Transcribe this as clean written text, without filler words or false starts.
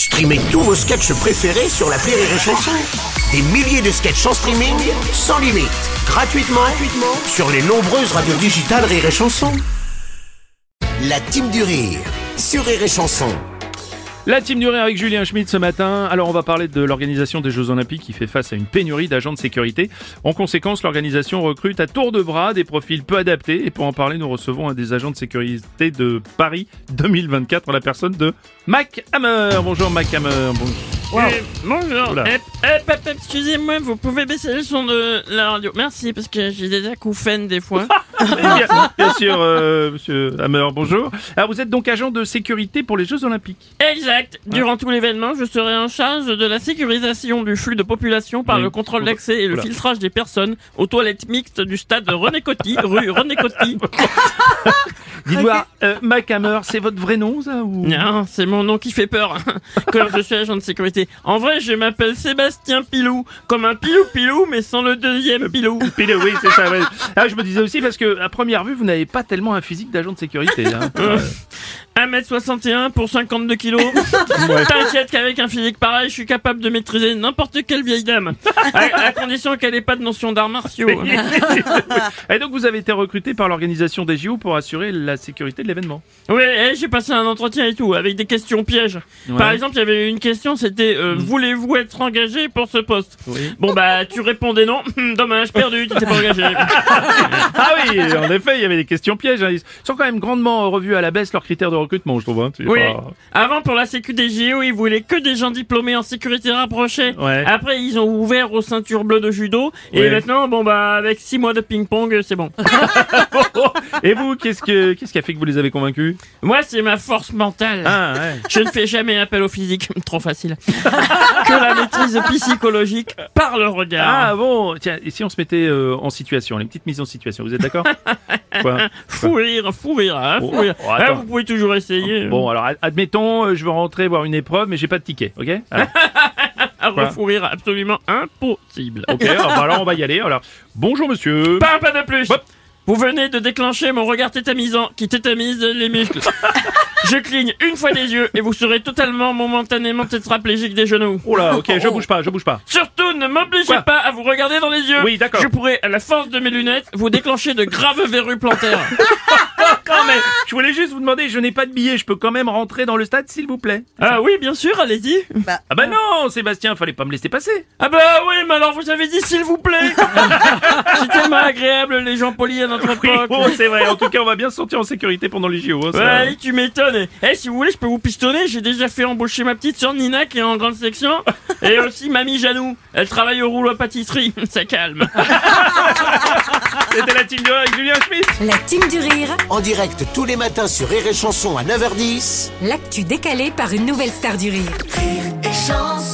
Streamez tous vos sketchs préférés sur l'appli Rire et Chanson. Des milliers de sketchs en streaming, sans limite, gratuitement sur les nombreuses radios digitales Rire et Chanson. La Team du Rire sur Rire et Chanson. La Team du Rire avec Julien Schmitt ce matin. Alors on va parler de l'organisation des Jeux Olympiques qui fait face à une pénurie d'agents de sécurité. En conséquence, l'organisation recrute à tour de bras des profils peu adaptés. Et pour en parler, nous recevons un des agents de sécurité de Paris 2024, la personne de Mac Hammer. Bonjour Mac Hammer. Bonjour. Wow. Bonjour. Oula. Excusez-moi, vous pouvez baisser le son de la radio. Merci, parce que j'ai des acouphènes des fois. bien sûr, monsieur Hammer, bonjour. Alors vous êtes donc agent de sécurité pour les Jeux Olympiques. Exact. Durant tout l'événement, je serai en charge de la sécurisation du flux de population par Oui. le contrôle d'accès et le Oula. filtrage des personnes aux toilettes mixtes du stade René Coty, rue René Coty. Dites-moi, Mac Hammer, c'est votre vrai nom ça ou... Non, c'est mon nom qui fait peur quand je suis agent de sécurité. En vrai, je m'appelle Sébastien Pilou, comme un pilou-pilou, mais sans le deuxième pilou. Pilou, oui, c'est ça. Ouais. Ah, je me disais aussi parce que à première vue, vous n'avez pas tellement un physique d'agent de sécurité. Hein. 1m61 pour 52 kilos. T'inquiète qu'avec un physique pareil, je suis capable de maîtriser n'importe quelle vieille dame. À condition qu'elle ait pas de notion d'arts martiaux. Et donc vous avez été recruté par l'organisation des JO pour assurer la sécurité de l'événement. Oui, j'ai passé un entretien et tout, avec des questions pièges. Ouais. Par exemple, il y avait une question, c'était voulez-vous être engagé pour ce poste? Oui. Bon bah, tu répondais non. Dommage, perdu, tu t'es pas engagé. Ah oui, en effet, il y avait des questions pièges. Hein. Ils sont quand même grandement revus à la baisse leurs critères de recrutement, je trouve. Hein. Oui. Avant, pour la sécu des JO, ils voulaient que des gens diplômés en sécurité rapprochée. Ouais. Après, ils ont ouvert aux ceintures bleues de judo. Et Ouais. maintenant, bon bah, avec 6 mois de ping-pong, c'est bon. Et vous, qu'est-ce qui a fait que vous les avez convaincus? Moi, c'est ma force mentale. Ah ouais. Je ne fais jamais appel au physique, trop facile. Que la maîtrise psychologique par le regard. Ah bon, tiens, et si on se mettait en situation, les petites mises en situation, vous êtes d'accord? Quoi? Fou rire, hein, Oh, fou rire. oh, attends. Vous pouvez toujours essayer. Bon, alors admettons, je veux rentrer voir une épreuve, mais j'ai pas de ticket, ok? Alors, Fou rire absolument impossible. ok, alors on va y aller. Alors, bonjour monsieur. Pas de plus. Hop. Vous venez de déclencher mon regard tétamisant qui tétamise les muscles. Je cligne une fois des yeux et vous serez totalement momentanément tétraplégique des genoux. Oh là, ok, je bouge pas. Surtout, ne m'obligez Quoi? pas à vous regarder dans les yeux. Oui, d'accord. Je pourrais, à la force de mes lunettes, vous déclencher de graves verrues plantaires. Non mais, je voulais juste vous demander, je n'ai pas de billet, je peux quand même rentrer dans le stade s'il vous plaît? Ah oui, bien sûr, allez-y. Ah bah non, Sébastien, fallait pas me laisser passer. Ah bah oui, mais alors vous avez dit s'il vous plaît. C'est tellement agréable, les gens polis à notre Oui, époque. bon, c'est vrai, en tout cas, on va bien se sentir en sécurité pendant les JO. Hein, ça. Ouais, tu m'étonnes. Eh, si vous voulez, je peux vous pistonner. J'ai déjà fait embaucher ma petite sœur Nina qui est en grande section. Et aussi mamie Janou. Elle travaille au rouleau à pâtisserie. Ça calme. C'était la team de Rire avec Julien Schmitt. La Team du Rire, En direct tous les matins sur Rire et Chanson à 9h10. l'actu décalée par une nouvelle star du rire. Rire et chanson.